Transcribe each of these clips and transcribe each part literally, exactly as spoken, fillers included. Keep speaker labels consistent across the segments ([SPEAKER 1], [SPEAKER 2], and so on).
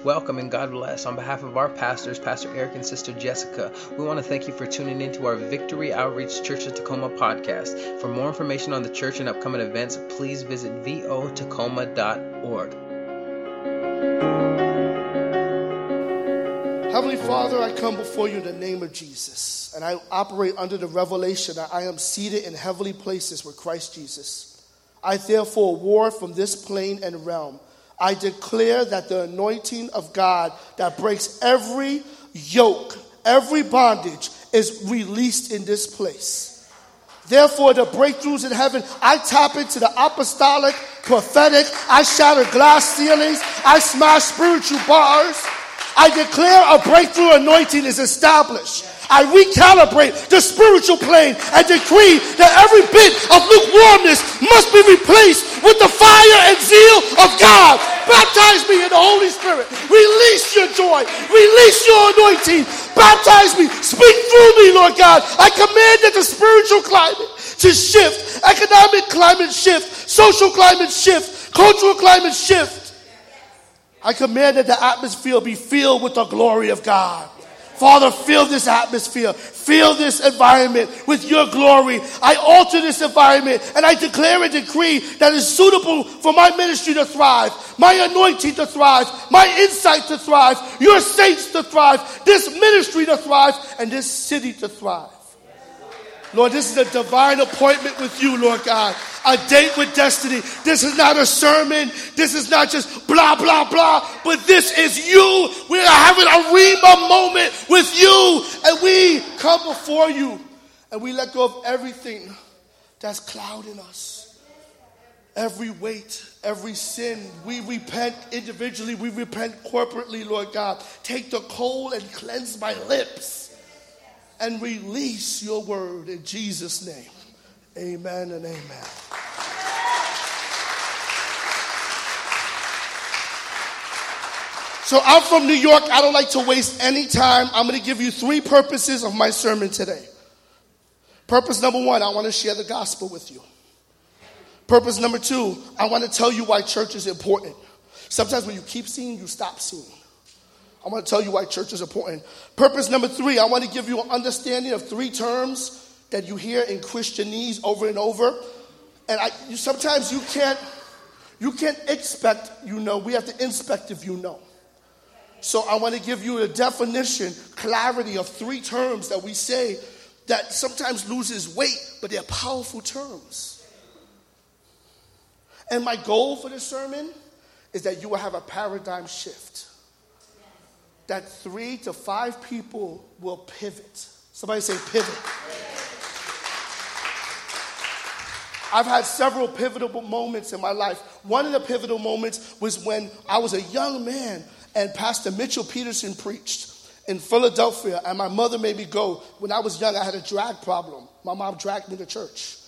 [SPEAKER 1] Welcome and God bless. On behalf of our pastors, Pastor Eric and Sister Jessica, we want to thank you for tuning into our Victory Outreach Church of Tacoma podcast. For more information on the church and upcoming events, please visit v o tacoma dot org.
[SPEAKER 2] Heavenly Father, I come before you in the name of Jesus, and I operate under the revelation that I am seated in heavenly places with Christ Jesus. I therefore war from this plane and realm. I declare that the anointing of God that breaks every yoke, every bondage is released in this place. Therefore, the breakthroughs in heaven, I tap into the apostolic, prophetic, I shatter glass ceilings, I smash spiritual bars. I declare a breakthrough anointing is established. I recalibrate the spiritual plane and decree that every bit of lukewarmness must be replaced with the fire and zeal of God. Baptize me in the Holy Spirit. Release your joy. Release your anointing. Baptize me. Speak through me, Lord God. I command that the spiritual climate to shift, economic climate shift, social climate shift, cultural climate shift. I command that the atmosphere be filled with the glory of God. Father, fill this atmosphere, fill this environment with your glory. I alter this environment and I declare and decree that it's suitable for my ministry to thrive, my anointing to thrive, my insight to thrive, your saints to thrive, this ministry to thrive, and this city to thrive. Lord, this is a divine appointment with you, Lord God. A date with destiny. This is not a sermon. This is not just blah, blah, blah. But this is you. We are having a Rhema moment with you. And we come before you. And we let go of everything that's clouding us. Every weight, every sin. We repent individually. We repent corporately, Lord God. Take the coal and cleanse my lips. And release your word in Jesus' name. Amen and amen. So I'm from New York. I don't like to waste any time. I'm going to give you three purposes of my sermon today. Purpose number one, I want to share the gospel with you. Purpose number two, I want to tell you why church is important. Sometimes when you keep seeing, you stop seeing. I want to tell you why church is important. Purpose number three, I want to give you an understanding of three terms that you hear in Christianese over and over. And I, you, sometimes you can't, you can't expect you know. We have to inspect if you know. So I want to give you a definition, clarity of three terms that we say that sometimes loses weight, but they're powerful terms. And my goal for this sermon is that you will have a paradigm shift. That three to five people will pivot. Somebody say pivot. I've had several pivotal moments in my life. One of the pivotal moments was when I was a young man and Pastor Mitchell Peterson preached in Philadelphia, and my mother made me go. When I was young, I had a drag problem. My mom dragged me to church.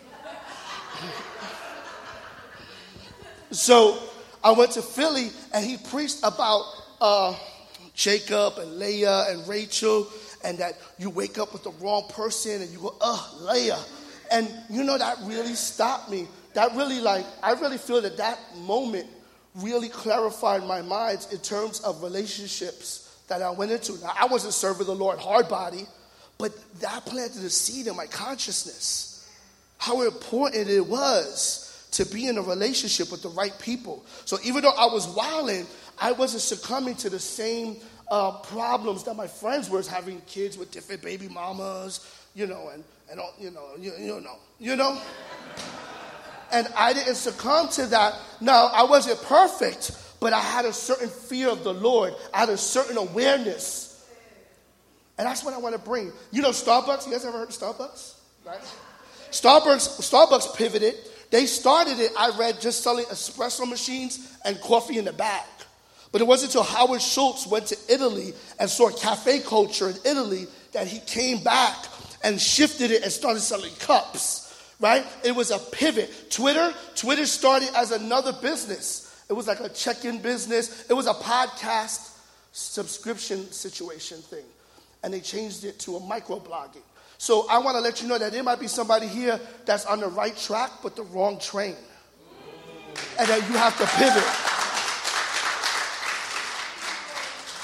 [SPEAKER 2] So I went to Philly, and he preached about uh, Jacob and Leah and Rachel, and that you wake up with the wrong person and you go, ugh, Leah. And you know, that really stopped me. That really like, I really feel that that moment really clarified my mind in terms of relationships that I went into. Now, I wasn't serving the Lord hard body, but that planted a seed in my consciousness. How important it was to be in a relationship with the right people. So even though I was wilding, I wasn't succumbing to the same uh, problems that my friends were having, kids with different baby mamas, you know, and, and all, you know, you, you know, you know. And I didn't succumb to that. Now, I wasn't perfect, but I had a certain fear of the Lord. I had a certain awareness. And that's what I want to bring. You know Starbucks? You guys ever heard of Starbucks? Right? Starbucks, Starbucks pivoted. They started it, I read, just selling espresso machines and coffee in the bag. But it wasn't until Howard Schultz went to Italy and saw cafe culture in Italy that he came back and shifted it and started selling cups, right? It was a pivot. Twitter, Twitter started as another business. It was like a check-in business. It was a podcast subscription situation thing. And they changed it to a microblogging. So I want to let you know that there might be somebody here that's on the right track but the wrong train. And that you have to pivot.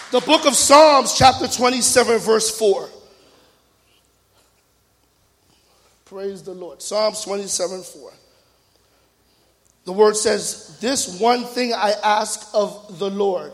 [SPEAKER 2] The book of Psalms, chapter twenty-seven, verse four. Praise the Lord. Psalms twenty-seven, four. The word says, this one thing I ask of the Lord.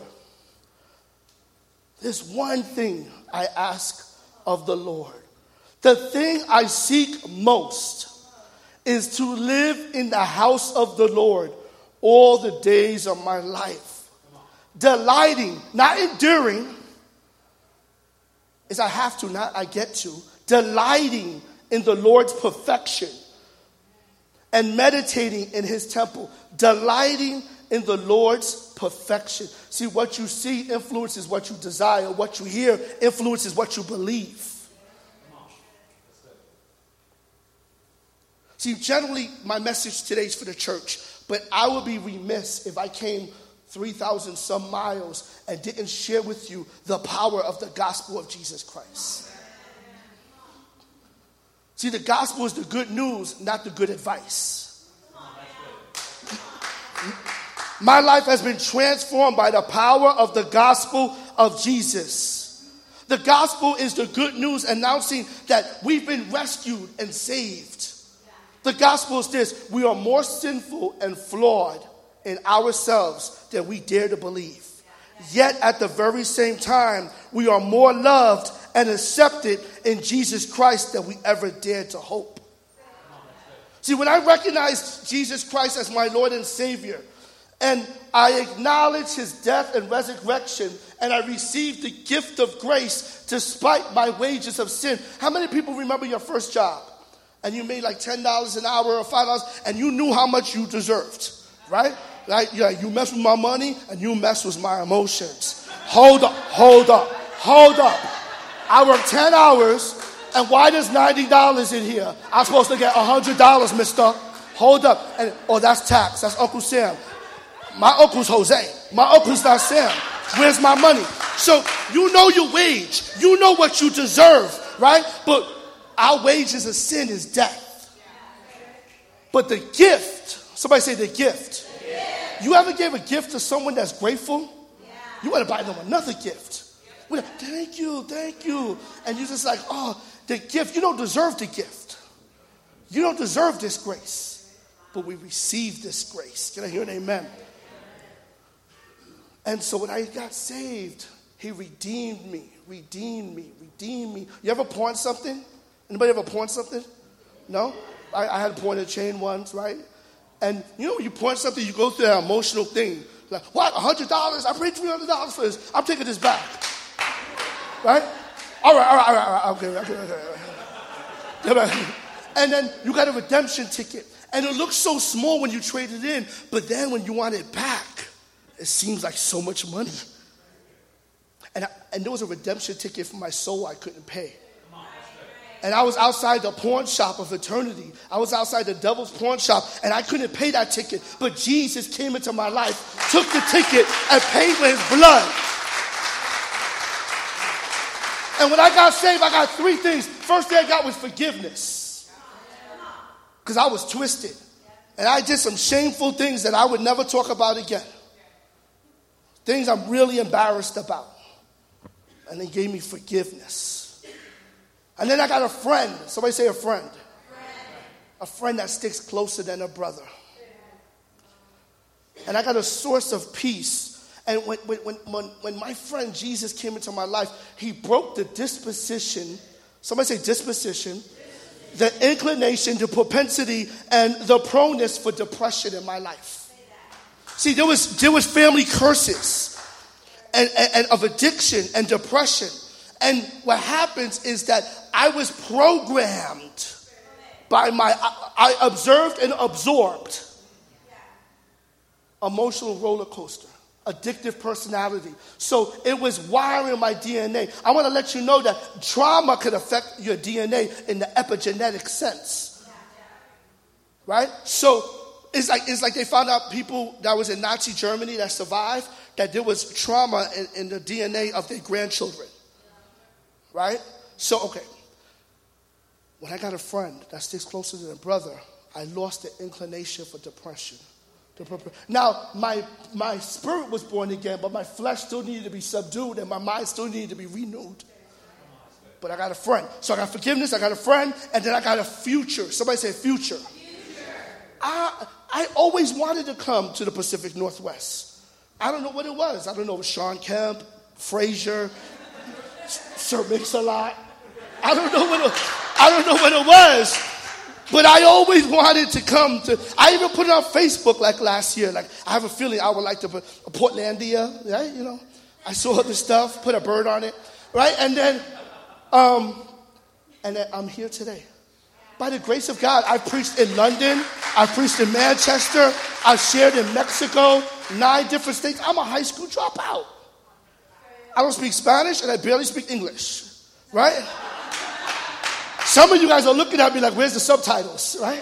[SPEAKER 2] This one thing I ask of the Lord. The thing I seek most is to live in the house of the Lord all the days of my life. Delighting, not enduring, is I have to, not I get to. Delighting in the Lord's perfection and meditating in his temple. Delighting in the Lord's perfection. See, what you see influences what you desire. What you hear influences what you believe. See, generally, my message today is for the church, but I would be remiss if I came three thousand some miles and didn't share with you the power of the gospel of Jesus Christ. See, the gospel is the good news, not the good advice. My life has been transformed by the power of the gospel of Jesus. The gospel is the good news announcing that we've been rescued and saved. The gospel is this: we are more sinful and flawed in ourselves than we dare to believe. Yet at the very same time, we are more loved and accepted in Jesus Christ than we ever dared to hope. See, when I recognize Jesus Christ as my Lord and Savior, and I acknowledge his death and resurrection, and I receive the gift of grace despite my wages of sin. How many people remember your first job? And you made like ten dollars an hour or five dollars, and you knew how much you deserved, right? Like, yeah, you mess with my money, and you mess with my emotions. Hold up, hold up, hold up. I work ten hours, and why does ninety dollars in here? I'm supposed to get one hundred dollars, mister. Hold up. And, oh, that's tax. That's Uncle Sam. My uncle's Jose. My uncle's not Sam. Where's my money? So you know your wage. You know what you deserve, right? But our wages of sin is death. But the gift, somebody say the gift. You ever gave a gift to someone that's grateful? You want to buy them another gift. We're like, thank you, thank you. And you're just like, oh, the gift. You don't deserve the gift. You don't deserve this grace. But we receive this grace. Can I hear an amen? And so when I got saved, he redeemed me, redeemed me, redeemed me. You ever pawn something? Anybody ever pawn something? No? I, I had to pawn a chain once, right? And you know when you pawn something, you go through that emotional thing. Like, what, one hundred dollars? I paid three hundred dollars for this. I'm taking this back. Right? All right, all right, all right, all right. Okay, okay, okay, okay. And then you got a redemption ticket. And it looks so small when you trade it in, but then when you want it back, it seems like so much money. And, I, and there was a redemption ticket for my soul I couldn't pay. And I was outside the pawn shop of eternity. I was outside the devil's pawn shop, and I couldn't pay that ticket. But Jesus came into my life, took the ticket, and paid with his blood. And when I got saved, I got three things. First thing I got was forgiveness. Because I was twisted. And I did some shameful things that I would never talk about again. Things I'm really embarrassed about. And they gave me forgiveness. And then I got a friend. Somebody say a friend. friend. A friend that sticks closer than a brother. And I got a source of peace. And when, when, when, when my friend Jesus came into my life, he broke the disposition. Somebody say disposition. The inclination, the propensity, and the proneness for depression in my life. See, there was, there was family curses and, and, and of addiction and depression. And what happens is that I was programmed by my, I, I observed and absorbed emotional roller coaster, addictive personality. So it was wiring my D N A. I want to let you know that trauma could affect your D N A in the epigenetic sense. Right? So it's like, it's like they found out people that was in Nazi Germany that survived, that there was trauma in, in the D N A of their grandchildren. Right? So, okay. When I got a friend that sticks closer than a brother, I lost the inclination for depression. To prepare. Now, my, my spirit was born again, but my flesh still needed to be subdued, and my mind still needed to be renewed. But I got a friend. So I got forgiveness, I got a friend, and then I got a future. Somebody say future. Future. I, I always wanted to come to the Pacific Northwest. I don't know what it was. I don't know if it was Sean Kemp, Frazier, Sir Mix-a-Lot. I don't know what it, I don't know what it was. But I always wanted to come to, I even put it on Facebook like last year. Like, I have a feeling I would like to put a Portlandia, right? You know, I saw the stuff, put a bird on it, right? And then, um, and then I'm here today. By the grace of God, I've preached in London. I've preached in Manchester. I've shared in Mexico, nine different states. I'm a high school dropout. I don't speak Spanish and I barely speak English, right? Some of you guys are looking at me like, where's the subtitles, right?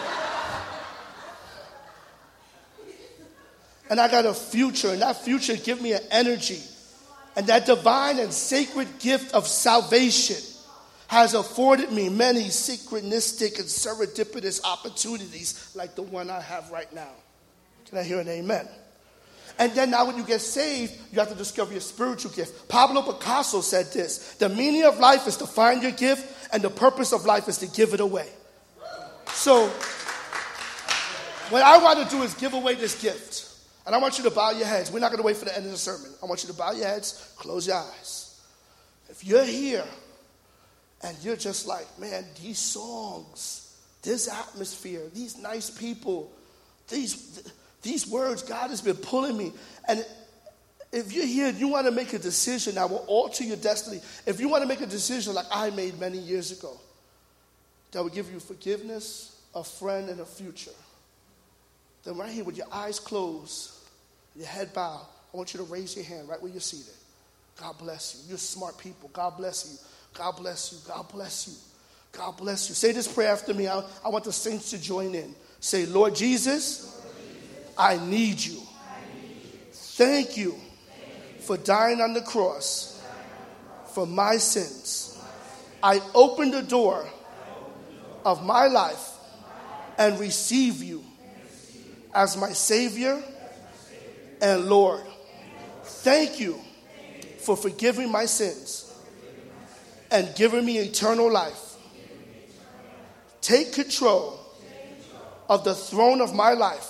[SPEAKER 2] And I got a future, and that future give me an energy. And that divine and sacred gift of salvation has afforded me many synchronistic and serendipitous opportunities like the one I have right now. Can I hear an amen? And then now when you get saved, you have to discover your spiritual gift. Pablo Picasso said this: the meaning of life is to find your gift, and the purpose of life is to give it away. So what I want to do is give away this gift. And I want you to bow your heads. We're not going to wait for the end of the sermon. I want you to bow your heads, close your eyes. If you're here and you're just like, man, these songs, this atmosphere, these nice people, these... These words, God has been pulling me. And if you're here and you want to make a decision that will alter your destiny, if you want to make a decision like I made many years ago, that will give you forgiveness, a friend, and a future, then right here with your eyes closed, your head bowed, I want you to raise your hand right where you're seated. God bless you. You're smart people. God bless you. God bless you. God bless you. God bless you. Say this prayer after me. I, I want the saints to join in. Say, Lord Jesus, I need you. Thank you for dying on the cross for my sins. I open the door of my life and receive you as my Savior and Lord. Thank you for forgiving my sins and giving me eternal life. Take control of the throne of my life.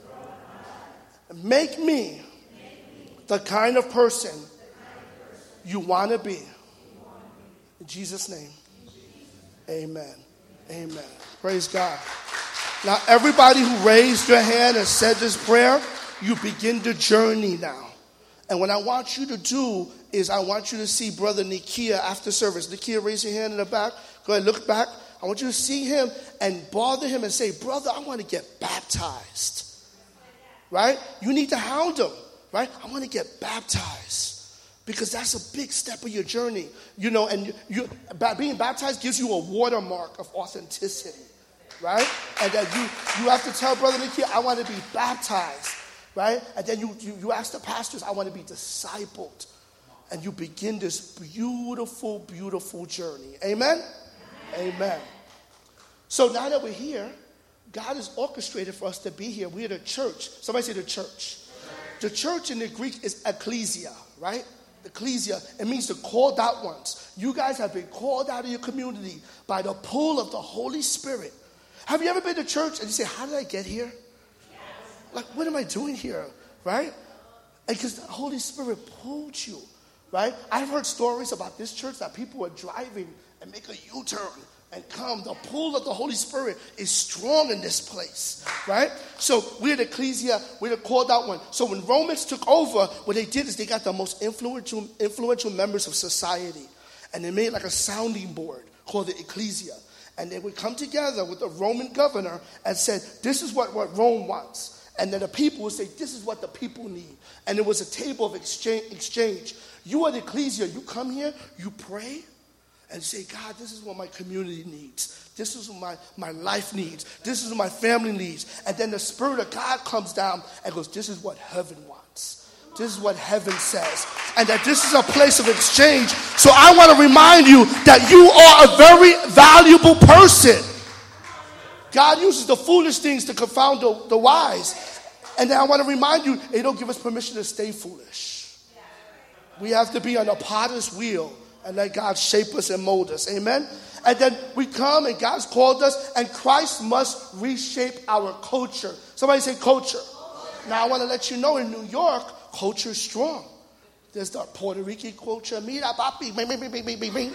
[SPEAKER 2] Make me the kind of person you want to be. In Jesus' name, amen. Amen. Praise God. Now, everybody who raised your hand and said this prayer, you begin the journey now. And what I want you to do is I want you to see Brother Nikia after service. Nikia, raise your hand in the back. Go ahead, look back. I want you to see him and bother him and say, brother, I want to get baptized. Right? You need to hound him, right? I want to get baptized because that's a big step of your journey, you know. And you, you being baptized gives you a watermark of authenticity, right? And that you you have to tell Brother Nikia, I want to be baptized, right? And then you you, you ask the pastors, I want to be discipled, and you begin this beautiful, beautiful journey. Amen? Amen. Amen. So now that we're here, God has orchestrated for us to be here. We're the church. Somebody say the church. The church in the Greek is ecclesia, right? Ecclesia. It means the called out ones. You guys have been called out of your community by the pull of the Holy Spirit. Have you ever been to church and you say, how did I get here? Like, what am I doing here, right? Because the Holy Spirit pulled you, right? I've heard stories about this church that people are driving and make a U-turn and come. The pull of the Holy Spirit is strong in this place, right? So we're the ecclesia, we're the called out one. So when Romans took over, what they did is they got the most influential, influential members of society, and they made like a sounding board called the ecclesia. And they would come together with the Roman governor and said, this is what, what Rome wants. And then the people would say, this is what the people need. And it was a table of exchange. exchange. You are the ecclesia. You come here, you pray, and say, God, this is what my community needs. This is what my, my life needs. This is what my family needs. And then the Spirit of God comes down and goes, this is what heaven wants. This is what heaven says. And that this is a place of exchange. So I want to remind you that you are a very valuable person. God uses the foolish things to confound the, the wise. And then I want to remind you, they don't give us permission to stay foolish. We have to be on the potter's wheel and let God shape us and mold us. Amen? And then we come and God's called us, and Christ must reshape our culture. Somebody say culture. Now I want to let you know, in New York, culture is strong. There's the Puerto Rican culture. Mira, papi, bing, bing, bing, bing, bing, bing.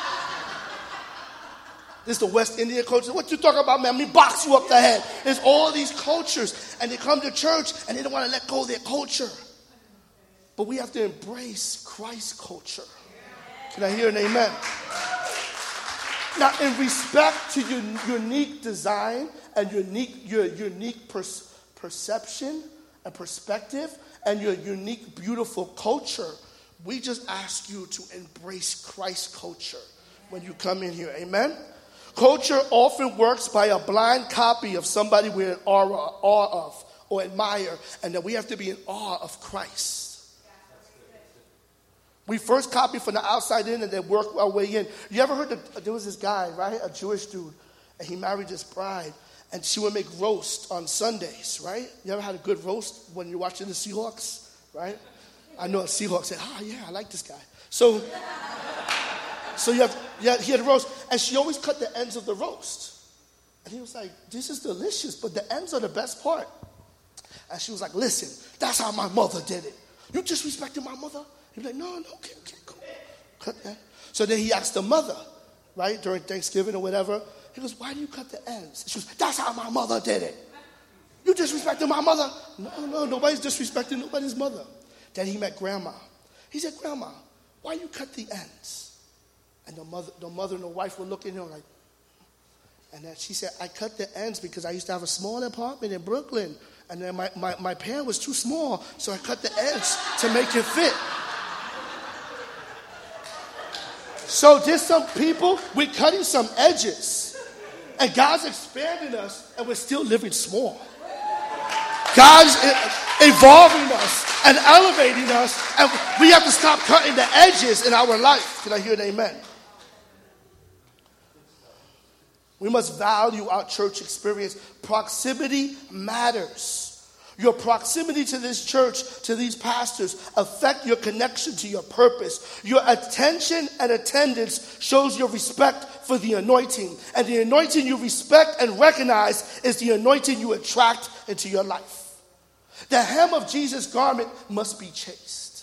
[SPEAKER 2] There's the West Indian culture. What you talking about, man? Me box you up the head. There's all these cultures, and they come to church, and they don't want to let go of their culture. But we have to embrace Christ's culture. Can I hear an amen? Now, in respect to your unique design and unique, your unique per- perception and perspective and your unique, beautiful culture, we just ask you to embrace Christ's culture when you come in here. Amen? Culture often works by a blind copy of somebody we're in awe, awe of or admire, and that we have to be in awe of Christ. We first copy from the outside in and then work our way in. You ever heard that there was this guy, right? A Jewish dude, and he married this bride, and she would make roast on Sundays, right? You ever had a good roast when you're watching the Seahawks, right? I know a Seahawks said, oh, yeah, I like this guy. So, so you have, yeah, he had a roast, and she always cut the ends of the roast. And he was like, this is delicious, but the ends are the best part. And she was like, listen, that's how my mother did it. You disrespected my mother? He'd be like, no, no, okay, okay, cool. Cut that. So then he asked the mother, right, during Thanksgiving or whatever. He goes, why do you cut the ends? She goes, that's how my mother did it. You disrespected my mother? No, no, nobody's disrespecting nobody's mother. Then he met Grandma. He said, Grandma, why you cut the ends? And the mother, the mother and the wife were looking at him like, and then she said, I cut the ends because I used to have a small apartment in Brooklyn. And then my, my, my pan was too small, so I cut the ends to make it fit. So there's some people, we're cutting some edges. And God's expanding us, and we're still living small. God's evolving us and elevating us, and we have to stop cutting the edges in our life. Can I hear an amen? We must value our church experience. Proximity matters. Your proximity to this church, to these pastors, affect your connection to your purpose. Your attention and attendance shows your respect for the anointing. And the anointing you respect and recognize is the anointing you attract into your life. The hem of Jesus' garment must be chaste.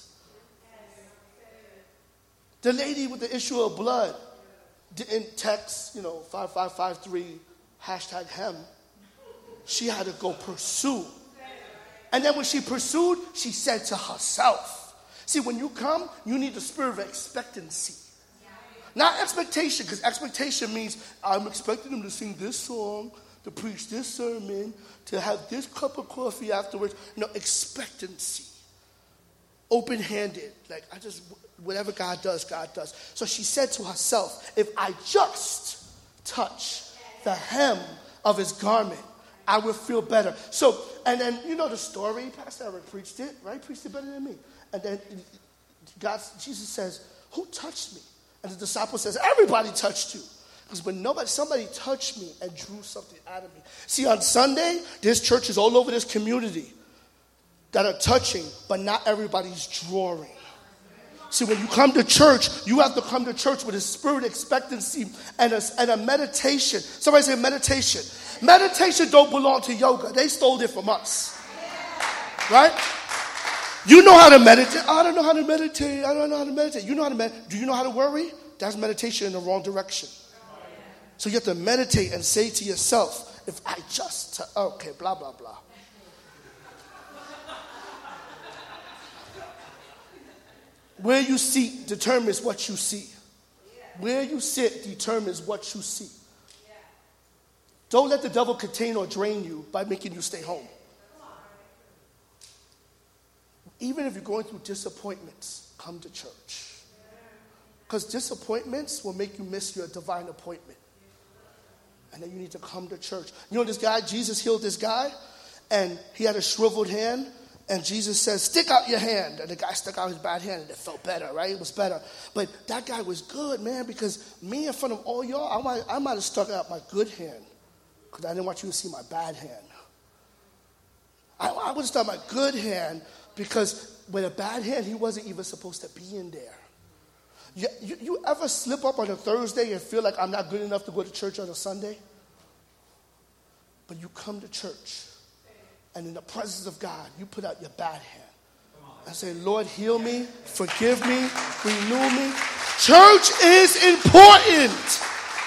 [SPEAKER 2] The lady with the issue of blood didn't text, you know, five five five three hashtag hem. She had to go pursue. And then when she pursued, she said to herself. See, when you come, you need the spirit of expectancy. Not expectation, because expectation means I'm expecting them to sing this song, to preach this sermon, to have this cup of coffee afterwards. No, expectancy. Open-handed. Like, I just, whatever God does, God does. So she said to herself, if I just touch the hem of his garment, I will feel better. So, and then, you know the story. Pastor Eric preached it, right? Preached it better than me. And then God, Jesus says, who touched me? And the disciple says, everybody touched you. Because when nobody, somebody touched me and drew something out of me. See, on Sunday, there's churches all over this community that are touching, but not everybody's drawing. See, when you come to church, you have to come to church with a spirit of expectancy and a, and a meditation. Somebody say meditation. Meditation don't belong to yoga. They stole it from us. Right? You know how to meditate. I don't know how to meditate. I don't know how to meditate. You know how to meditate. Do you know how to worry? That's meditation in the wrong direction. So you have to meditate and say to yourself, if I just, t- okay, blah, blah, blah. Where you sit determines what you see. Where you sit determines what you see. Don't let the devil contain or drain you by making you stay home. Even if you're going through disappointments, come to church. Because disappointments will make you miss your divine appointment. And then you need to come to church. You know this guy, Jesus healed this guy, and he had a shriveled hand. And Jesus says, stick out your hand. And the guy stuck out his bad hand, and it felt better, right? It was better. But that guy was good, man, because me in front of all y'all, I might, I might have stuck out my good hand because I didn't want you to see my bad hand. I, I would start my good hand because with a bad hand, he wasn't even supposed to be in there. You, you, you ever slip up on a Thursday and feel like I'm not good enough to go to church on a Sunday? But you come to church, and in the presence of God, you put out your bad hand and say, Lord, heal me, forgive me, renew me. Church is important.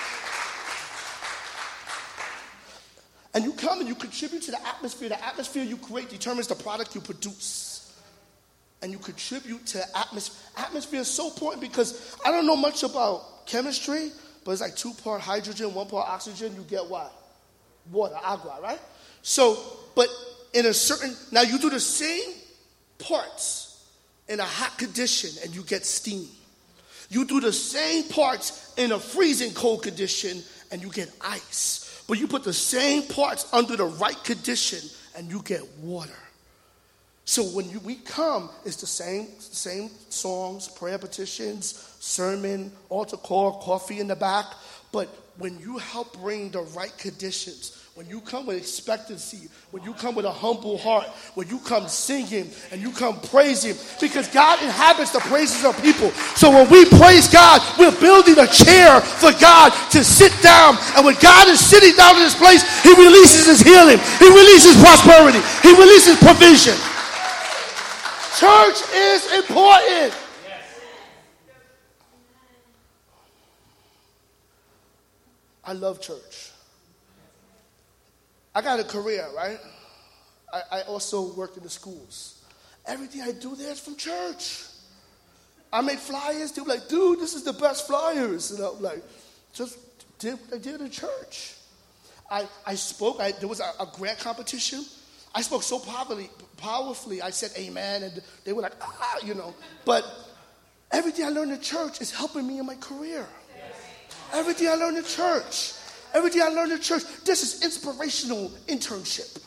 [SPEAKER 2] And you come and you contribute to the atmosphere. The atmosphere you create determines the product you produce. And you contribute to the atmosphere. Atmosphere is so important because I don't know much about chemistry, but it's like two part hydrogen, one part oxygen. You get what? Water, agua, right? So, but in a certain, now you do the same parts in a hot condition and you get steam. You do the same parts in a freezing cold condition and you get ice. But you put the same parts under the right condition and you get water. So when you, we come, it's the same, same songs, prayer petitions, sermon, altar call, coffee in the back. But when you help bring the right conditions, when you come with expectancy, when you come with a humble heart, when you come singing and you come praising, because God inhabits the praises of people. So when we praise God, we're building a chair for God to sit down. And when God is sitting down in this place, he releases his healing. He releases prosperity. He releases provision. Church is important. I love church. I got a career, right? I, I also worked in the schools. Everything I do there is from church. I make flyers. They were like, dude, this is the best flyers. And I'm like, just did what I did in church. I, I spoke. I, there was a, a grant competition. I spoke so powerfully, powerfully. I said amen, and they were like, ah, you know. But everything I learned in church is helping me in my career. Everything I learned in church. Everything I learned in church. This is inspirational internship.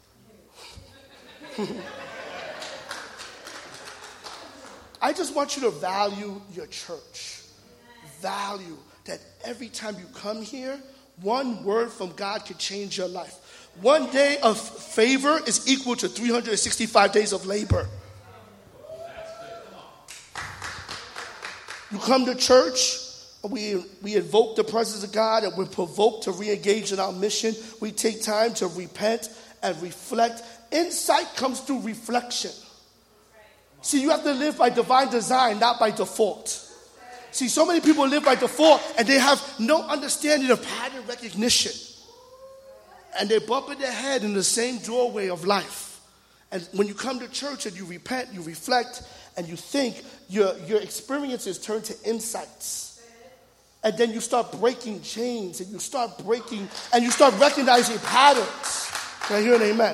[SPEAKER 2] I just want you to value your church. Value that every time you come here, one word from God could change your life. One day of favor is equal to three hundred sixty-five days of labor. You come to church, we, we invoke the presence of God, and we're provoked to re-engage in our mission. We take time to repent and reflect. Insight comes through reflection. See, you have to live by divine design, not by default. See, so many people live by default, and they have no understanding of pattern recognition. And they bump in their head in the same doorway of life. And when you come to church and you repent, you reflect, and you think, your, your experiences turn to insights. And then you start breaking chains, and you start breaking, and you start recognizing patterns. Can I hear an amen?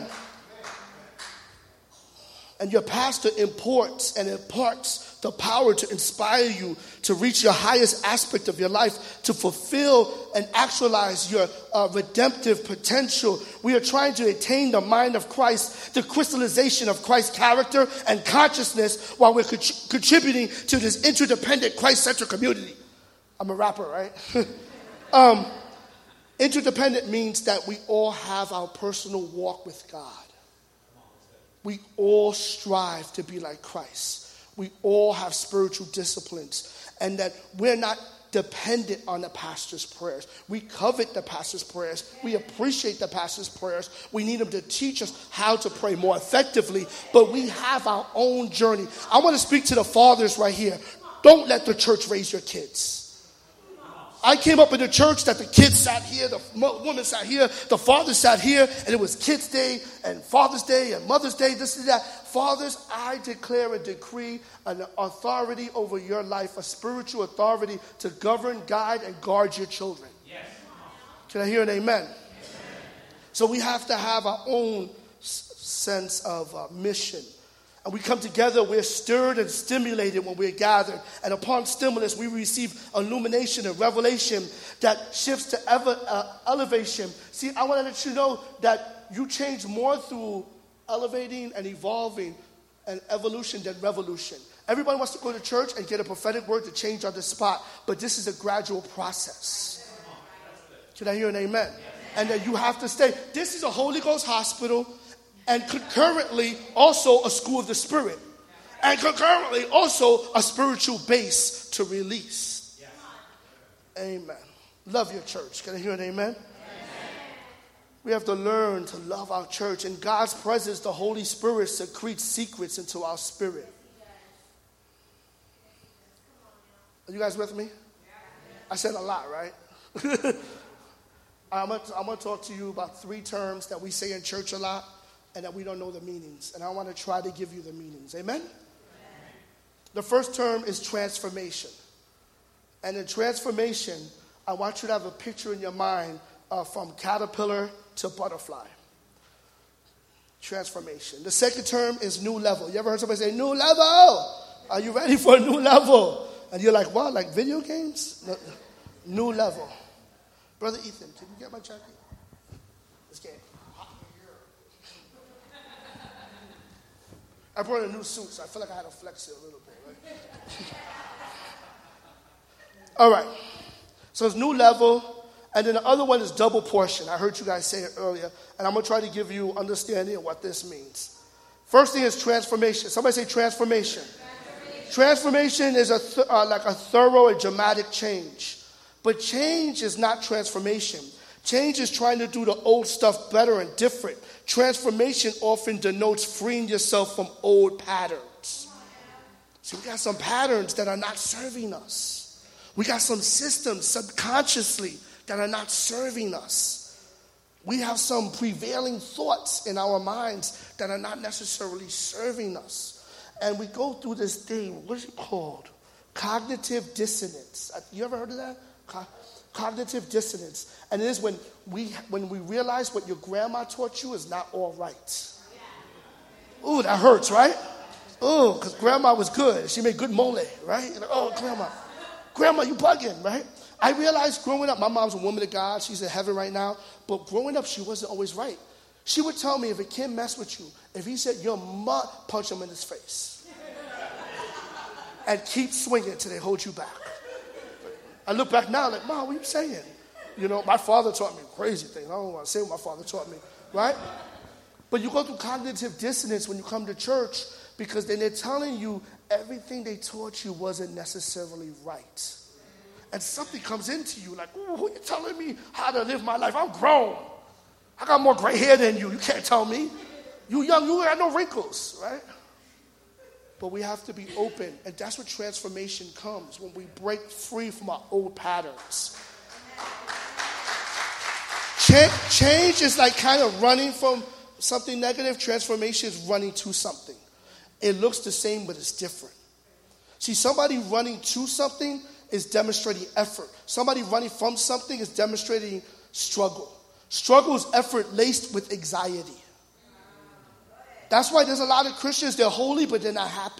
[SPEAKER 2] And your pastor imports and imparts the power to inspire you to reach your highest aspect of your life, to fulfill and actualize your uh, redemptive potential. We are trying to attain the mind of Christ, the crystallization of Christ's character and consciousness, while we're co- contributing to this interdependent Christ-centered community. I'm a rapper, right? um, interdependent means that we all have our personal walk with God. We all strive to be like Christ. We all have spiritual disciplines, and that we're not dependent on the pastor's prayers. We covet the pastor's prayers. We appreciate the pastor's prayers. We need him to teach us how to pray more effectively, but we have our own journey. I want to speak to the fathers right here. Don't let the church raise your kids. I came up in the church that the kids sat here, the woman sat here, the father sat here, and it was Kids Day and Father's Day and Mother's Day, this and that. Fathers, I declare and decree an authority over your life, a spiritual authority to govern, guide, and guard your children. Yes. Can I hear an amen? Amen. So we have to have our own sense of uh, mission. And we come together, we're stirred and stimulated when we're gathered. And upon stimulus, we receive illumination and revelation that shifts to ever, uh, elevation. See, I want to let you know that you change more through elevating and evolving and evolution than revolution. Everybody wants to go to church and get a prophetic word to change on the spot. But this is a gradual process. Can I hear an amen? And that you have to stay. This is a Holy Ghost hospital. And concurrently, also a school of the Spirit. And concurrently, also a spiritual base to release. Amen. Love your church. Can I hear an amen? Amen? We have to learn to love our church. In God's presence, the Holy Spirit secretes secrets into our spirit. Are you guys with me? I said a lot, right? I'm going to talk to you about three terms that we say in church a lot and that we don't know the meanings. And I want to try to give you the meanings. Amen? Amen. The first term is transformation. And in transformation, I want you to have a picture in your mind uh, from caterpillar to butterfly. Transformation. The second term is new level. You ever heard somebody say, new level? Are you ready for a new level? And you're like, what, like video games? No, new level. Brother Ethan, can you get my jacket? It's getting hot in here. I brought a new suit, so I feel like I had to flex it a little bit, right? All right. So it's new level. And then the other one is double portion. I heard you guys say it earlier. And I'm going to try to give you understanding of what this means. First thing is transformation. Somebody say transformation. Transformation, transformation is a th- uh, like a thorough and dramatic change. But change is not transformation. Change is trying to do the old stuff better and different. Transformation often denotes freeing yourself from old patterns. So we got some patterns that are not serving us. We got some systems subconsciously that are not serving us. We have some prevailing thoughts in our minds that are not necessarily serving us. And we go through this thing, what is it called? Cognitive dissonance. You ever heard of that? Co- cognitive dissonance. And it is when we when we realize what your grandma taught you is not all right. Ooh, that hurts, right? Ooh, because grandma was good. She made good mole, right? Like, oh, grandma. Grandma, you bugging, right? I realized growing up, my mom's a woman of God. She's in heaven right now. But growing up, she wasn't always right. She would tell me if a kid messed with you, if he said, your mom, punch him in his face. And keep swinging until they hold you back. I look back now like, Mom, what are you saying? You know, my father taught me crazy things. I don't want to say what my father taught me, right? But you go through cognitive dissonance when you come to church because then they're telling you everything they taught you wasn't necessarily right. And something comes into you like, ooh, who are you telling me how to live my life? I'm grown. I got more gray hair than you. You can't tell me. You young, you got no wrinkles, right? But we have to be open. And that's where transformation comes, when we break free from our old patterns. Ch- change is like kind of running from something negative. Transformation is running to something. It looks the same, but it's different. See, somebody running to something is demonstrating effort. Somebody running from something is demonstrating struggle. Struggle is effort laced with anxiety. That's why there's a lot of Christians, they're holy, but they're not happy.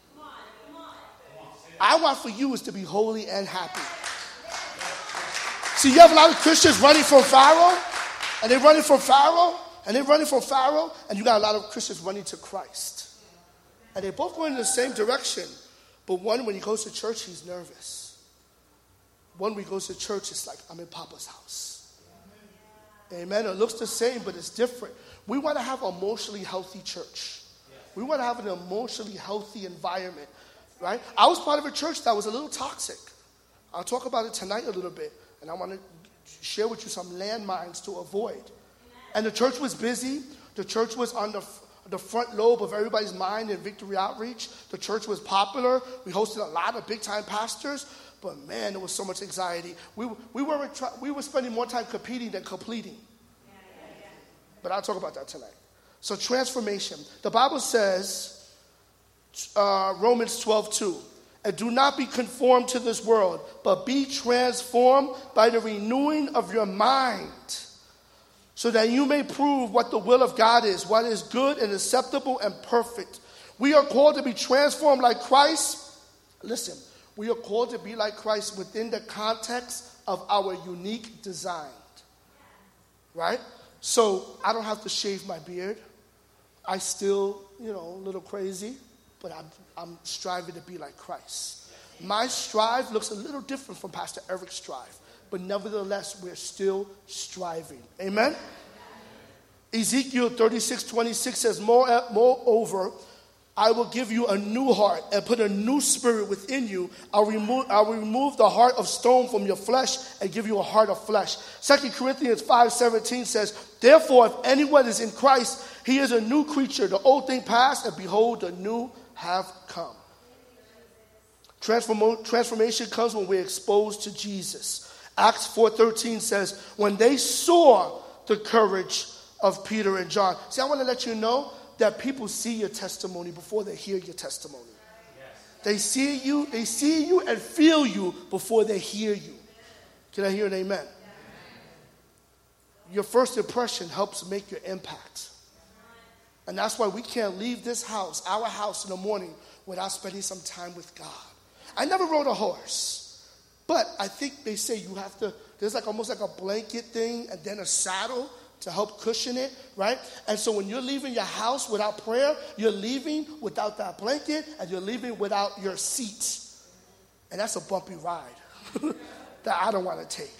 [SPEAKER 2] I want for you is to be holy and happy. See, you have a lot of Christians running from Pharaoh, and they're running from Pharaoh, and they're running from Pharaoh, and you got a lot of Christians running to Christ. And they're both going in the same direction, but one, when he goes to church, he's nervous. One, when he goes to church, it's like, I'm in Papa's house. Amen. It looks the same, but it's different. We want to have an emotionally healthy church. We want to have an emotionally healthy environment, right? I was part of a church that was a little toxic. I'll talk about it tonight a little bit, and I want to share with you some landmines to avoid. And the church was busy. The church was on the, the front lobe of everybody's mind in Victory Outreach. The church was popular. We hosted a lot of big-time pastors, but man, there was so much anxiety. We, we, were, we were spending more time competing than completing. But I'll talk about that tonight. So transformation. The Bible says, uh, Romans twelve two, and do not be conformed to this world, but be transformed by the renewing of your mind, so that you may prove what the will of God is, what is good and acceptable and perfect. We are called to be transformed like Christ. Listen, we are called to be like Christ within the context of our unique design. Right? So I don't have to shave my beard. I still, you know, a little crazy, but I'm, I'm striving to be like Christ. My strive looks a little different from Pastor Eric's strive, but nevertheless, we're still striving. Amen? Ezekiel thirty-six twenty-six says, More, moreover, I will give you a new heart and put a new spirit within you. I'll remove, I'll remove the heart of stone from your flesh and give you a heart of flesh. Second Corinthians five seventeen says, Therefore, if anyone is in Christ, he is a new creature. The old thing passed, and behold, the new have come. Transform, transformation comes when we're exposed to Jesus. Acts four thirteen says, when they saw the courage of Peter and John. See, I want to let you know that people see your testimony before they hear your testimony. Yes. They see you, they see you and feel you before they hear you. Can I hear an amen? Yes. Your first impression helps make your impact. And that's why we can't leave this house, our house in the morning, without spending some time with God. I never rode a horse, but I think they say you have to, there's like almost like a blanket thing and then a saddle to help cushion it, right? And so when you're leaving your house without prayer, you're leaving without that blanket and you're leaving without your seat. And that's a bumpy ride that I don't want to take.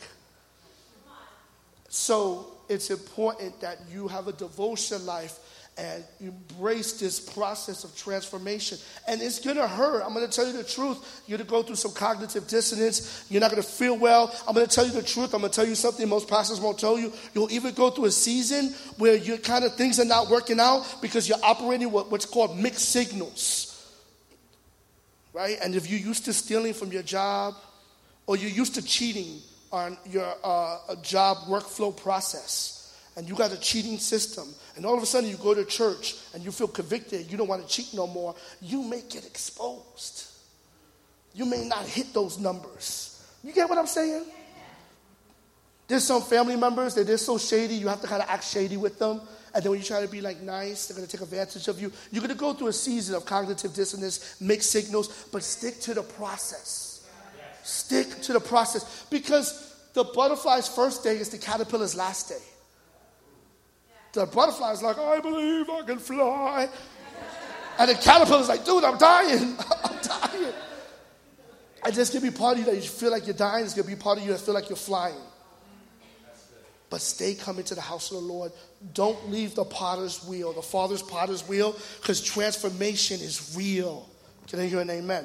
[SPEAKER 2] So it's important that you have a devotion life and embrace this process of transformation. And it's going to hurt. I'm going to tell you the truth. You're going to go through some cognitive dissonance. You're not going to feel well. I'm going to tell you the truth. I'm going to tell you something most pastors won't tell you. You'll even go through a season where you kind of things are not working out because you're operating what, what's called mixed signals. Right? And if you're used to stealing from your job or you're used to cheating on your uh, job workflow process, and you got a cheating system, and all of a sudden you go to church and you feel convicted, you don't want to cheat no more, you may get exposed. You may not hit those numbers. You get what I'm saying? There's some family members that they're so shady, you have to kind of act shady with them. And then when you try to be like nice, they're going to take advantage of you. You're going to go through a season of cognitive dissonance, mixed signals, but stick to the process. Stick to the process. Because the butterfly's first day is the caterpillar's last day. The butterfly is like, I believe I can fly. And the caterpillar is like, dude, I'm dying. I'm dying. And there's going to be part of you that you feel like you're dying. There's going to be part of you that feel like you're flying. But stay coming to the house of the Lord. Don't leave the potter's wheel, the Father's potter's wheel, because transformation is real. Can I hear an amen? Amen.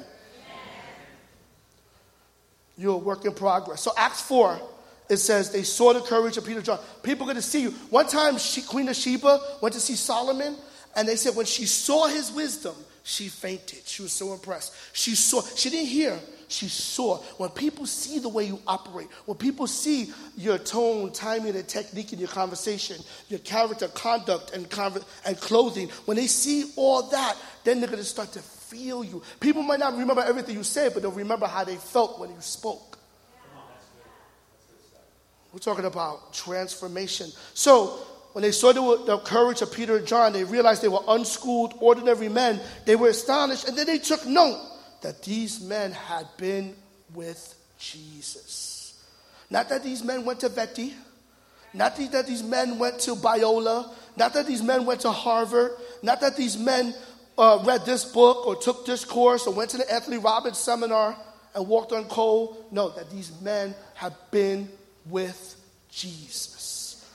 [SPEAKER 2] You're a work in progress. So Acts four. It says they saw the courage of Peter and John. People are going to see you. One time, she, Queen of Sheba went to see Solomon, and they said when she saw his wisdom, she fainted. She was so impressed. She saw. She didn't hear. She saw. When people see the way you operate, when people see your tone, timing, and technique in your conversation, your character, conduct, and, conv- and clothing, when they see all that, then they're going to start to feel you. People might not remember everything you said, but they'll remember how they felt when you spoke. We're talking about transformation. So when they saw the, the courage of Peter and John, they realized they were unschooled, ordinary men. They were astonished, and then they took note that these men had been with Jesus. Not that these men went to Vetty. Not that these men went to Biola. Not that these men went to Harvard. Not that these men uh, read this book or took this course or went to the Anthony Robbins seminar and walked on coal. No, that these men had been with Jesus.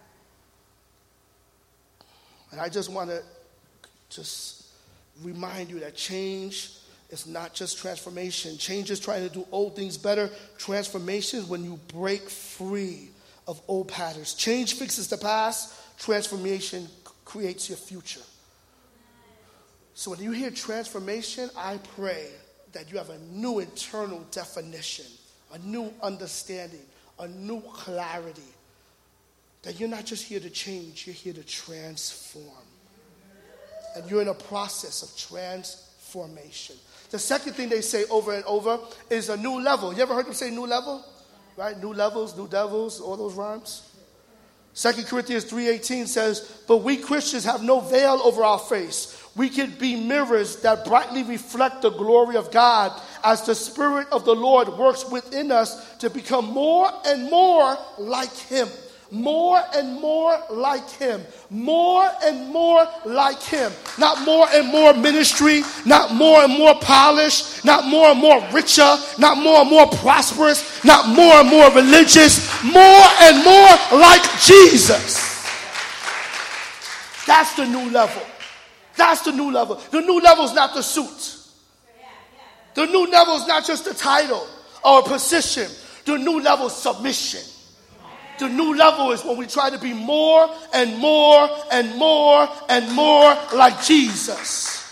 [SPEAKER 2] And I just want to just remind you that change is not just transformation. Change is trying to do old things better. Transformation is when you break free of old patterns. Change fixes the past. Transformation creates your future. So when you hear transformation, I pray that you have a new internal definition, a new understanding, a new clarity, that you're not just here to change, you're here to transform. And you're in a process of transformation. The second thing they say over and over is a new level. You ever heard them say new level? Right? New levels, new devils, all those rhymes. Second Corinthians three eighteen says, but we Christians have no veil over our face. We can be mirrors that brightly reflect the glory of God as the Spirit of the Lord works within us to become more and more like Him. More and more like Him. More and more like Him. Not more and more ministry. Not more and more polished. Not more and more richer. Not more and more prosperous. Not more and more religious. More and more like Jesus. That's the new level. That's the new level. The new level is not the suit. The new level is not just the title or a position. The new level is submission. The new level is when we try to be more and more and more and more like Jesus.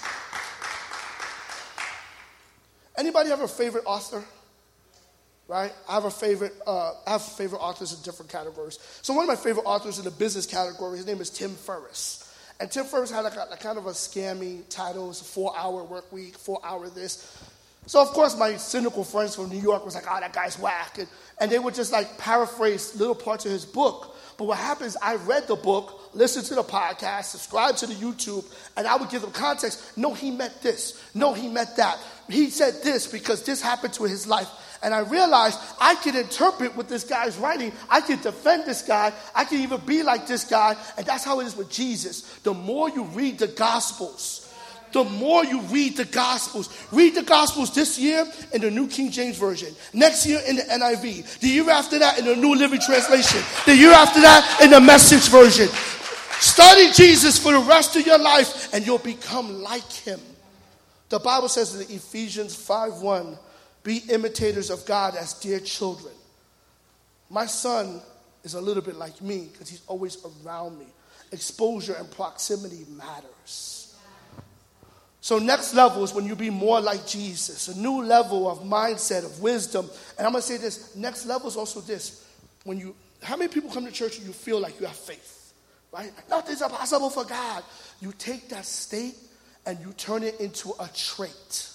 [SPEAKER 2] Anybody have a favorite author? Right? I have a favorite, uh, I have favorite authors in different categories. So one of my favorite authors in the business category, his name is Tim Ferriss. And Tim Ferriss had like a, a kind of a scammy title. It's a four-hour work week, four-hour this. So, of course, my cynical friends from New York was like, oh, that guy's whack. And, and they would just, like, paraphrase little parts of his book. But what happens, I read the book, listened to the podcast, subscribed to the YouTube, and I would give them context. No, he meant this. No, he meant that. He said this because this happened to his life. And I realized I could interpret what this guy's writing. I could defend this guy. I could even be like this guy. And that's how it is with Jesus. The more you read the Gospels, the more you read the Gospels. Read the Gospels this year in the New King James Version. Next year in the N I V. The year after that in the New Living Translation. The year after that in the Message Version. Study Jesus for the rest of your life and you'll become like him. The Bible says in Ephesians five one, be imitators of God as dear children. My son is a little bit like me because he's always around me. Exposure and proximity matters. So next level is when you be more like Jesus. A new level of mindset, of wisdom. And I'm going to say this. Next level is also this. When you, how many people come to church and you feel like you have faith? Right? Nothing's impossible for God. You take that state and you turn it into a trait.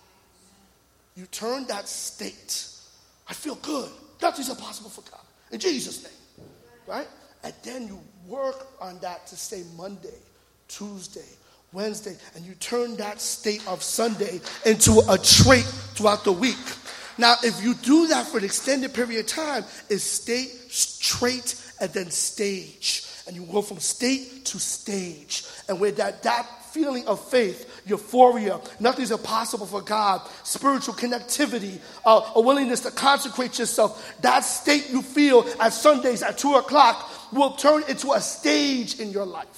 [SPEAKER 2] You turn that state. I feel good. Nothing's impossible for God. In Jesus' name. Right? And then you work on that to say Monday, Tuesday, Wednesday, and you turn that state of Sunday into a trait throughout the week. Now, if you do that for an extended period of time, it's state, trait, and then stage. And you go from state to stage. And with that, that feeling of faith, euphoria, nothing's impossible for God, spiritual connectivity, uh, a willingness to consecrate yourself, that state you feel at Sundays at two o'clock will turn into a stage in your life.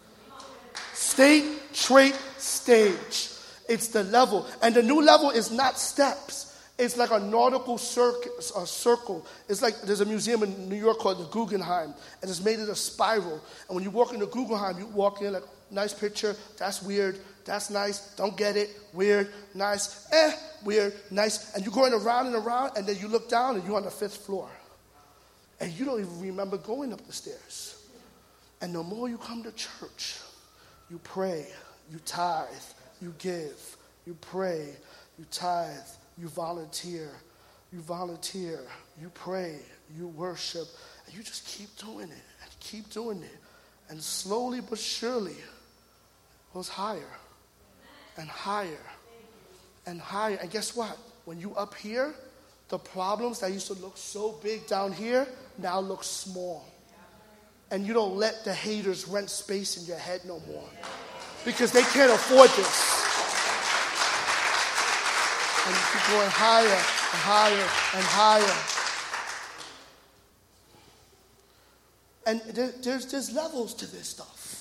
[SPEAKER 2] State, trait, stage. It's the level. And the new level is not steps. It's like a nautical circuit, a circle. It's like there's a museum in New York called the Guggenheim, and it's made in a spiral. And when you walk in the Guggenheim, you walk in like, nice picture, that's weird, that's nice, don't get it, weird, nice, eh, weird, nice. And you're going around and around, and then you look down, and you're on the fifth floor. And you don't even remember going up the stairs. And the more you come to church, you pray, you tithe, you give, you pray, you tithe, you volunteer, you volunteer, you pray, you worship, and you just keep doing it and keep doing it. And slowly but surely, it goes higher and higher and higher. And guess what? When you up here, the problems that used to look so big down here now look small. And you don't let the haters rent space in your head no more. Because they can't afford this. And you keep going higher and higher and higher. And there, there's, there's levels to this stuff.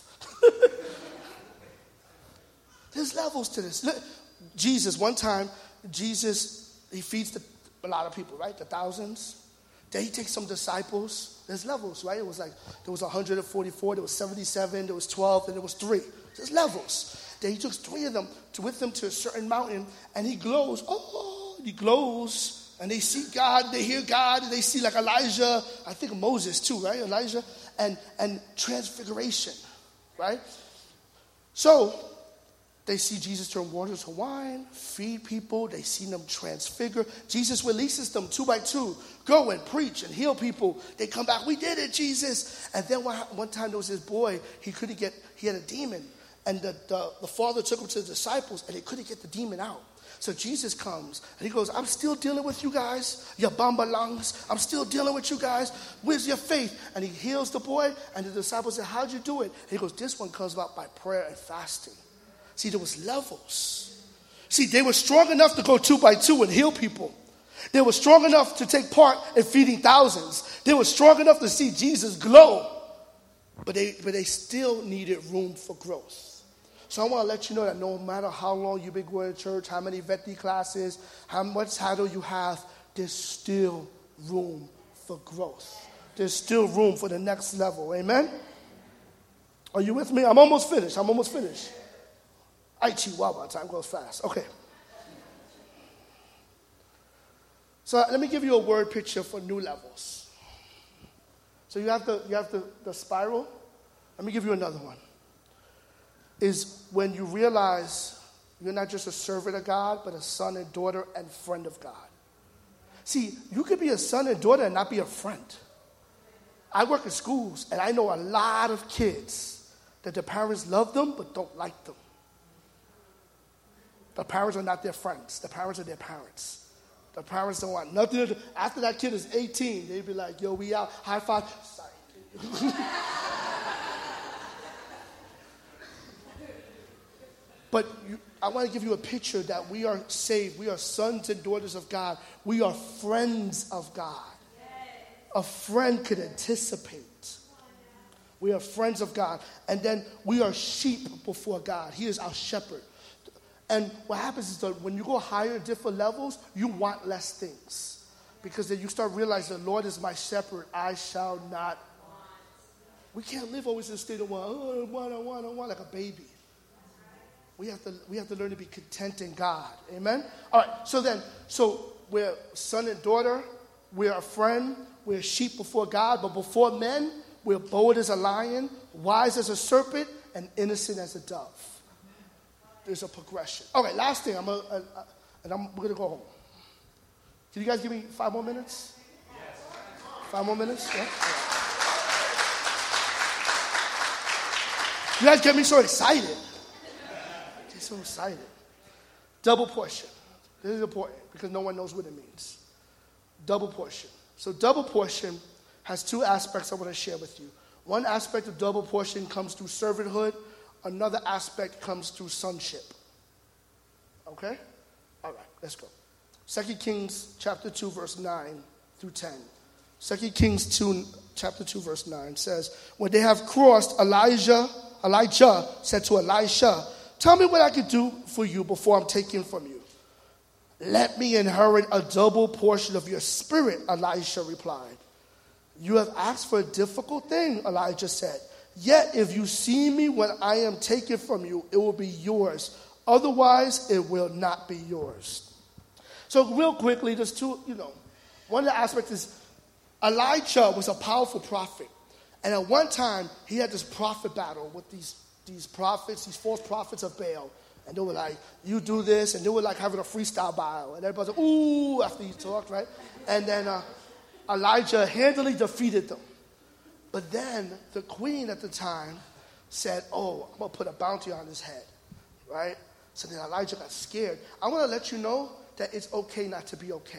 [SPEAKER 2] There's levels to this. Look, Jesus, one time, Jesus, he feeds the, a lot of people, right? The thousands. Then he takes some disciples. There's levels, right? It was like, there was one hundred forty-four, there was seventy-seven, there was twelve, and there was three. There's levels. Then he took three of them to, with him to a certain mountain, and he glows. Oh, he glows. And they see God, they hear God, and they see like Elijah, I think Moses too, right? Elijah, and, and transfiguration, right? So, they see Jesus turn water to wine, feed people. They see them transfigure. Jesus releases them two by two. Go and preach and heal people. They come back. We did it, Jesus. And then one, one time there was this boy. He couldn't get, he had a demon. And the, the, the father took him to the disciples and they couldn't get the demon out. So Jesus comes and he goes, I'm still dealing with you guys, your bamba lungs. I'm still dealing with you guys. Where's your faith? And he heals the boy. And the disciples said, how'd you do it? And he goes, this one comes about by prayer and fasting. See, there was levels. See, they were strong enough to go two by two and heal people. They were strong enough to take part in feeding thousands. They were strong enough to see Jesus glow. but they, but they still needed room for growth. So I want to let you know that no matter how long you've been going to church, how many vetting classes, how much title you have, there's still room for growth. There's still room for the next level. Amen? Are you with me? I'm almost finished. I'm almost finished. I chihuahua, time goes fast. Okay. So let me give you a word picture for new levels. So you have the you have the, the spiral. Let me give you another one. Is when you realize you're not just a servant of God, but a son and daughter and friend of God. See, you could be a son and daughter and not be a friend. I work in schools, and I know a lot of kids that the parents love them but don't like them. The parents are not their friends. The parents are their parents. The parents don't want nothing to do. After that kid is eighteen, they'd be like, yo, we out, high five. But you, I want to give you a picture that we are saved. We are sons and daughters of God. We are friends of God. A friend could anticipate. We are friends of God. And then we are sheep before God. He is our shepherd. And what happens is that when you go higher, different levels, you want less things. Because then you start realizing the Lord is my shepherd, I shall not. We can't live always in a state of, well, oh, I want, I want, I want, like a baby. We have to we have to learn to be content in God. Amen? All right, so then, so we're son and daughter, we're a friend, we're sheep before God, but before men, we're bold as a lion, wise as a serpent, and innocent as a dove. There's a progression. All right, last thing, I'm gonna, uh, uh, and I'm, we're going to go home. Can you guys give me five more minutes? Yes. Five more minutes? Yeah? You guys get me so excited. Get so excited. Double portion. This is important because no one knows what it means. Double portion. So double portion has two aspects I want to share with you. One aspect of double portion comes through servanthood. Another aspect comes through sonship. Okay? All right, let's go. Second Kings chapter two, verse nine through ten. Second Kings two, chapter two, verse nine says, when they have crossed, Elijah, Elijah said to Elisha, tell me what I can do for you before I'm taken from you. Let me inherit a double portion of your spirit, Elisha replied. You have asked for a difficult thing, Elijah said. Yet if you see me when I am taken from you, it will be yours. Otherwise, it will not be yours. So real quickly, there's two, you know, one of the aspects is Elijah was a powerful prophet. And at one time, he had this prophet battle with these, these prophets, these false prophets of Baal. And they were like, you do this. And they were like having a freestyle battle. And everybody was like, ooh, after he talked, right? And then uh, Elijah handily defeated them. But then the queen at the time said, oh, I'm going to put a bounty on his head, right? So then Elijah got scared. I want to let you know that it's okay not to be okay.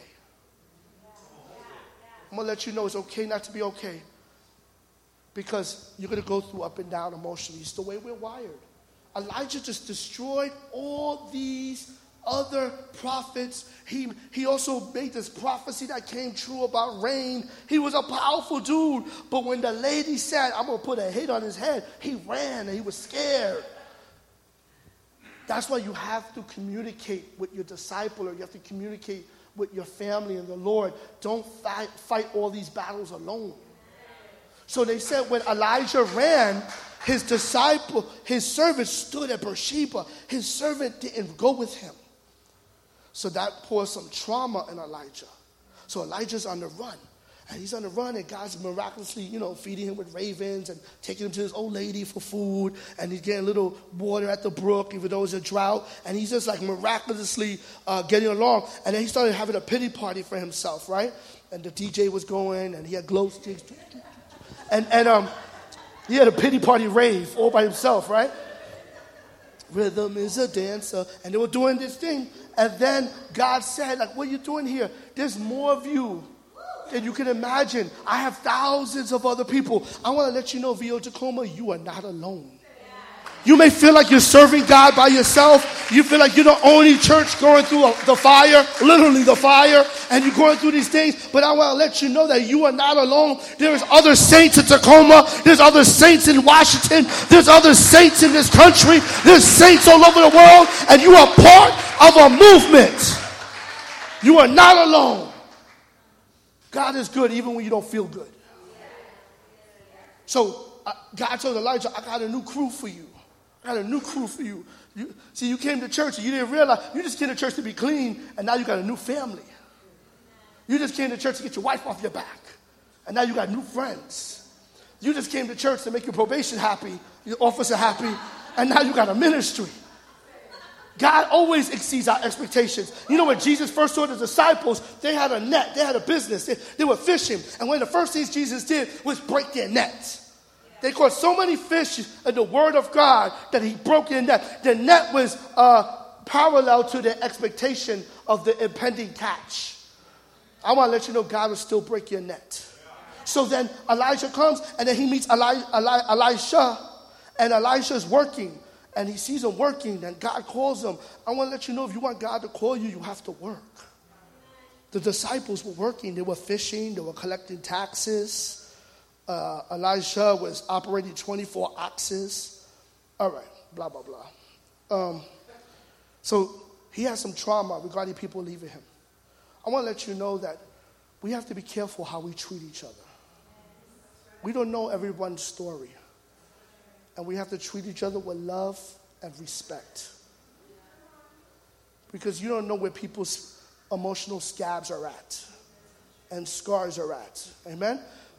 [SPEAKER 2] I'm going to let you know it's okay not to be okay. Because you're going to go through up and down emotionally. It's the way we're wired. Elijah just destroyed all these other prophets. He, he also made this prophecy that came true about rain. He was a powerful dude. But when the lady said, I'm going to put a hit on his head, he ran and he was scared. That's why you have to communicate with your disciple, or you have to communicate with your family and the Lord. Don't fight, fight all these battles alone. So they said when Elijah ran, his disciple, his servant stood at Beersheba. His servant didn't go with him. So that poured some trauma in Elijah. So Elijah's on the run. And he's on the run, and God's miraculously, you know, feeding him with ravens and taking him to his old lady for food. And he's getting a little water at the brook, even though it's a drought. And he's just like miraculously uh, getting along. And then he started having a pity party for himself, right? And the D J was going, and he had glow sticks. And, and um, he had a pity party rave all by himself, right? Rhythm is a dancer. And they were doing this thing. And then God said, like, what are you doing here? There's more of you than you can imagine. I have thousands of other people. I want to let you know, V O Tacoma, you are not alone. You may feel like you're serving God by yourself. You feel like you're the only church going through the fire, literally the fire, and you're going through these things. But I want to let you know that you are not alone. There's other saints in Tacoma. There's other saints in Washington. There's other saints in this country. There's saints all over the world, and you are part of a movement. You are not alone. God is good even when you don't feel good. So uh, God told Elijah, I got a new crew for you. I got a new crew for you. you. See, you came to church and you didn't realize, you just came to church to be clean, and now you got a new family. You just came to church to get your wife off your back, and now you got new friends. You just came to church to make your probation happy, your officer happy, and now you got a ministry. God always exceeds our expectations. You know when Jesus first saw the disciples, they had a net, they had a business, they, they were fishing, and one of the first things Jesus did was break their nets. They caught so many fish in the word of God that he broke their net. The net was uh, parallel to their expectation of the impending catch. I want to let you know God will still break your net. So then Elijah comes, and then he meets Eli, Eli, Elisha, and Elisha's working, and he sees him working, and God calls him. I want to let you know, if you want God to call you, you have to work. The disciples were working. They were fishing. They were collecting taxes. Uh, Elisha was operating twenty-four oxes. All right, blah, blah, blah. Um, so he has some trauma regarding people leaving him. I want to let you know that we have to be careful how we treat each other. We don't know everyone's story. And we have to treat each other with love and respect. Because you don't know where people's emotional scabs are at and scars are at. Amen?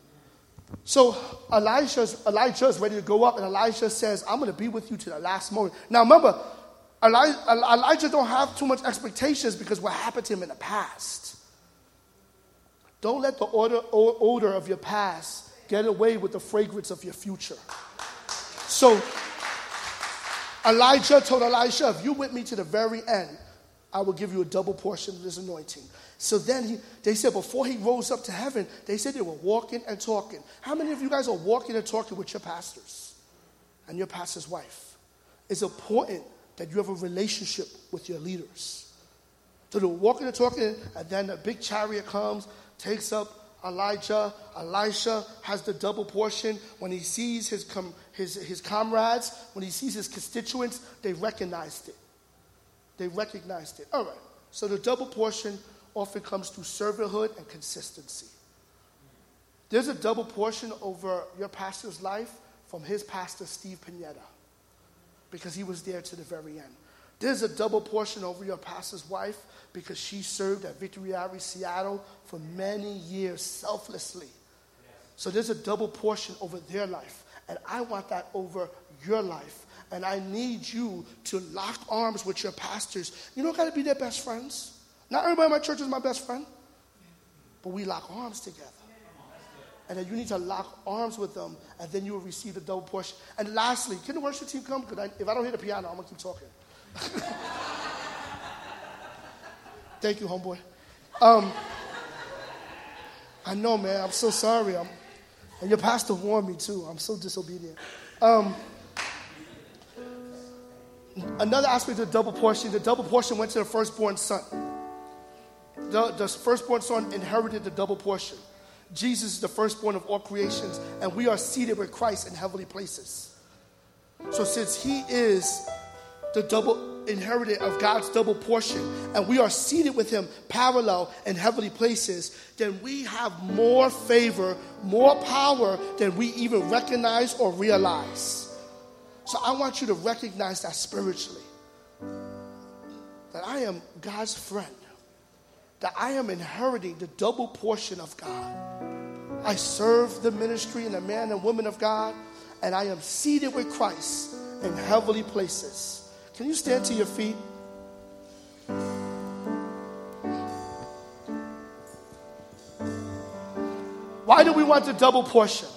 [SPEAKER 2] So Elijah's, Elijah is ready to go up, and Elijah says, I'm going to be with you to the last moment. Now remember, Elijah, Elijah don't have too much expectations because what happened to him in the past. Don't let the odor, odor of your past get away with the fragrance of your future. So Elijah told Elisha, if you're with me to the very end, I will give you a double portion of this anointing. So then he, they said before he rose up to heaven, they said they were walking and talking. How many of you guys are walking and talking with your pastors and your pastor's wife? It's important that you have a relationship with your leaders. So they're walking and talking, and then a big chariot comes, takes up Elijah. Elisha has the double portion. When he sees his, com- his, his comrades, when he sees his constituents, they recognized it. They recognized it. All right. So the double portion often comes through servanthood and consistency. There's a double portion over your pastor's life from his pastor, Steve Pineda, because he was there to the very end. There's a double portion over your pastor's wife because she served at Victory Outreach Seattle for many years selflessly. So there's a double portion over their life. And I want that over your life. And I need you to lock arms with your pastors. You don't got to be their best friends. Not everybody in my church is my best friend. But we lock arms together. And then you need to lock arms with them, and then you will receive the double portion. And lastly, can the worship team come? Because if I don't hear the piano, I'm going to keep talking. Thank you, homeboy. Um, I know, man. I'm so sorry. I'm, and your pastor warned me, too. I'm so disobedient. Um, another aspect of the double portion, the double portion went to the firstborn son. The, the firstborn son inherited the double portion. Jesus is the firstborn of all creations, and we are seated with Christ in heavenly places. So since he is the double inherited of God's double portion, and we are seated with him parallel in heavenly places, then we have more favor, more power than we even recognize or realize. So I want you to recognize that spiritually, that I am God's friend, that I am inheriting the double portion of God. I serve the ministry and the man and woman of God, and I am seated with Christ in heavenly places. Can you stand to your feet? Why do we want the double portion?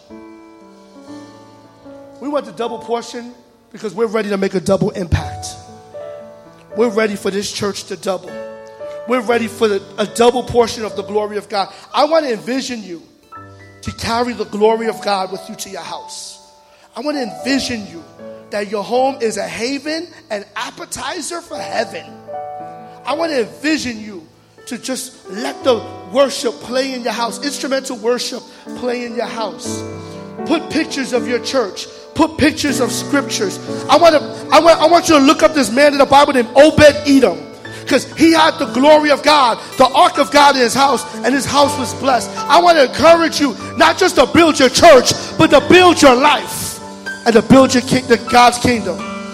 [SPEAKER 2] We want the double portion because we're ready to make a double impact. We're ready for this church to double. We're ready for the, a double portion of the glory of God. I want to envision you to carry the glory of God with you to your house. I want to envision you that your home is a haven, an appetizer for heaven. I want to envision you to just let the worship play in your house, instrumental worship play in your house. Put pictures of your church. Put pictures of scriptures. I want to. I want. I want you to look up this man in the Bible named Obed-Edom, because he had the glory of God, the ark of God in his house, and his house was blessed. I want to encourage you not just to build your church, but to build your life and to build your king, the God's kingdom.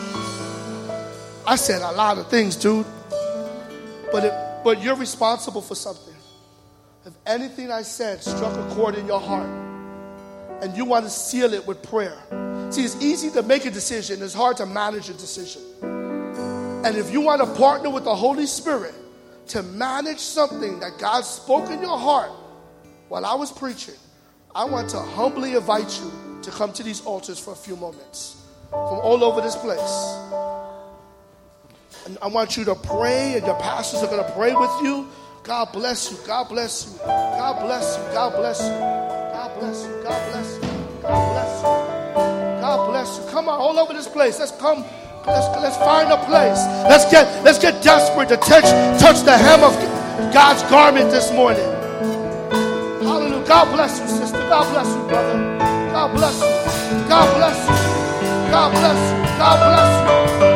[SPEAKER 2] I said a lot of things, dude, but it, but you're responsible for something. If anything I said struck a chord in your heart, and you want to seal it with prayer. See, it's easy to make a decision. It's hard to manage a decision. And if you want to partner with the Holy Spirit to manage something that God spoke in your heart while I was preaching, I want to humbly invite you to come to these altars for a few moments from all over this place. And I want you to pray, and your pastors are going to pray with you. God bless you. God bless you. God bless you. God bless you. God bless you. God bless you. God bless you. God bless you. Come on, all over this place. Let's come. Let's let's find a place. Let's get let's get desperate to touch touch the hem of God's garment this morning. Hallelujah. God bless you, sister. God bless you, brother. God bless you. God bless you. God bless you. God bless you.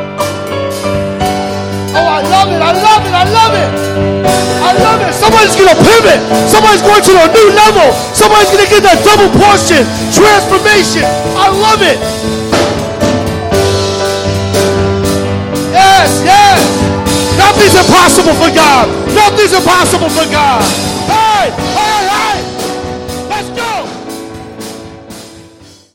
[SPEAKER 2] Oh, I love it. I love it. I love it. I love it. Somebody's going to pivot. Somebody's going to a new level. Somebody's going to get that double portion. Transformation. I love it. Yes, yes. Nothing's impossible for God. Nothing's impossible for God.